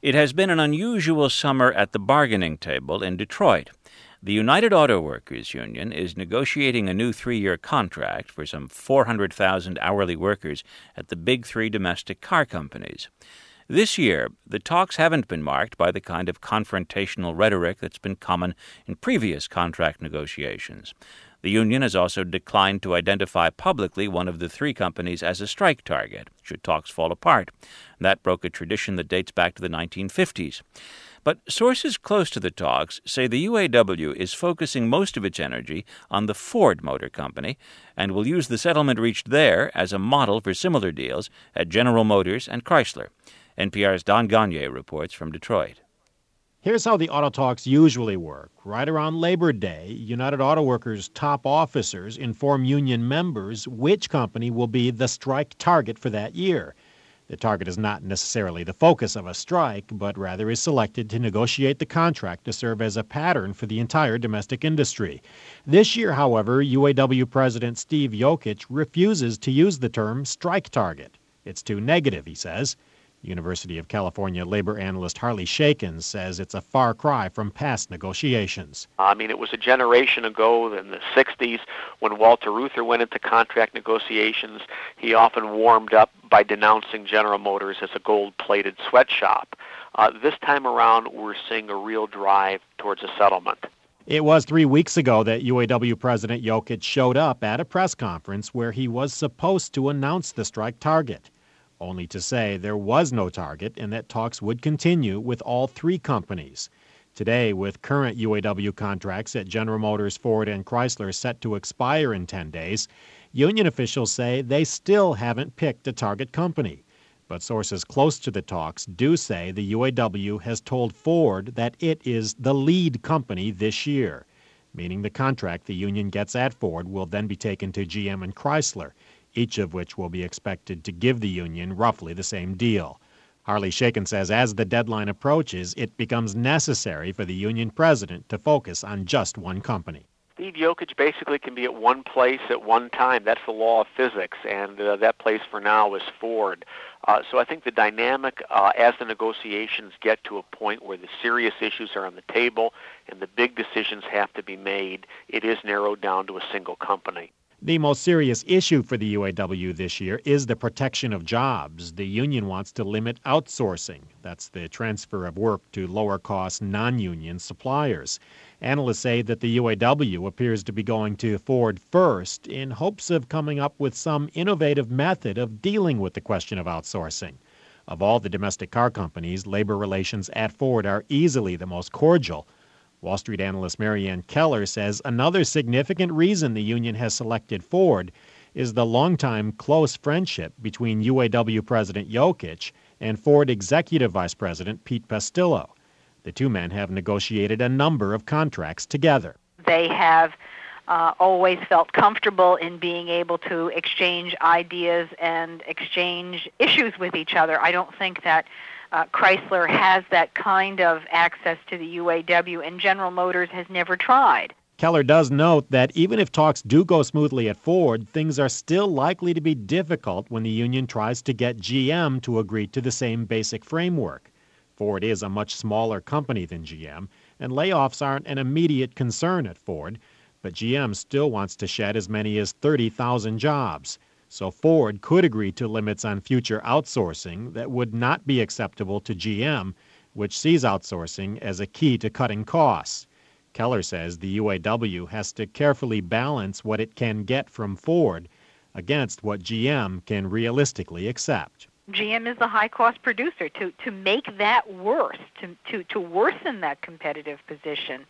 It has been an unusual summer at the bargaining table in Detroit. The United Auto Workers Union is negotiating a new 3-year contract for some 400,000 hourly workers at the big three domestic car companies. This year, the talks haven't been marked by the kind of confrontational rhetoric that's been common in previous contract negotiations. The union has also declined to identify publicly one of the three companies as a strike target, should talks fall apart. That broke a tradition that dates back to the 1950s. But sources close to the talks say the UAW is focusing most of its energy on the Ford Motor Company and will use the settlement reached there as a model for similar deals at General Motors and Chrysler. NPR's Don Gagne reports from Detroit. Here's how the auto talks usually work. Right around Labor Day, United Auto Workers top officers inform union members which company will be the strike target for that year. The target is not necessarily the focus of a strike, but rather is selected to negotiate the contract to serve as a pattern for the entire domestic industry. This year, however, UAW President Steve Yokich refuses to use the term strike target. It's too negative, he says. University of California labor analyst Harley Shakins says it's a far cry from past negotiations. It was a generation ago in the 60s when Walter Reuther went into contract negotiations. He often warmed up by denouncing General Motors as a gold-plated sweatshop. This time around, we're seeing a real drive towards a settlement. It was 3 weeks ago that UAW President Yokich showed up at a press conference where he was supposed to announce the strike target, only to say there was no target and that talks would continue with all three companies. Today, with current UAW contracts at General Motors, Ford, and Chrysler set to expire in 10 days, union officials say they still haven't picked a target company. But sources close to the talks do say the UAW has told Ford that it is the lead company this year, meaning the contract the union gets at Ford will then be taken to GM and Chrysler, each of which will be expected to give the union roughly the same deal. Harley Shakins says as the deadline approaches, it becomes necessary for the union president to focus on just one company. Steve Yokich basically can be at one place at one time. That's the law of physics, and that place for now is Ford. So I think the dynamic as the negotiations get to a point where the serious issues are on the table and the big decisions have to be made, it is narrowed down to a single company. The most serious issue for the UAW this year is the protection of jobs. The union wants to limit outsourcing. That's the transfer of work to lower-cost non-union suppliers. Analysts say that the UAW appears to be going to Ford first in hopes of coming up with some innovative method of dealing with the question of outsourcing. Of all the domestic car companies, labor relations at Ford are easily the most cordial. Wall Street analyst Marianne Keller says another significant reason the union has selected Ford is the longtime close friendship between UAW President Yokich and Ford Executive Vice President Pete Pastillo. The two men have negotiated a number of contracts together. They have always felt comfortable in being able to exchange ideas and exchange issues with each other. I don't think that Chrysler has that kind of access to the UAW, and General Motors has never tried. Keller does note that even if talks do go smoothly at Ford, things are still likely to be difficult when the union tries to get GM to agree to the same basic framework. Ford is a much smaller company than GM, and layoffs aren't an immediate concern at Ford, but GM still wants to shed as many as 30,000 jobs. So Ford could agree to limits on future outsourcing that would not be acceptable to GM, which sees outsourcing as a key to cutting costs. Keller says the UAW has to carefully balance what it can get from Ford against what GM can realistically accept. GM is the high-cost producer. To make that worse, to worsen that competitive position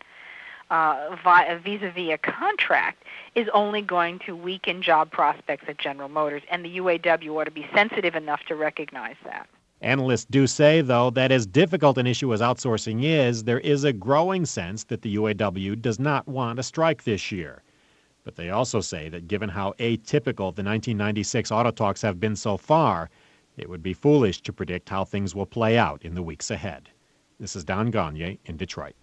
vis-a-vis a contract is only going to weaken job prospects at General Motors, and the UAW ought to be sensitive enough to recognize that. Analysts do say, though, that as difficult an issue as outsourcing is, there is a growing sense that the UAW does not want a strike this year. But they also say that given how atypical the 1996 auto talks have been so far, it would be foolish to predict how things will play out in the weeks ahead. This is Don Gagne in Detroit.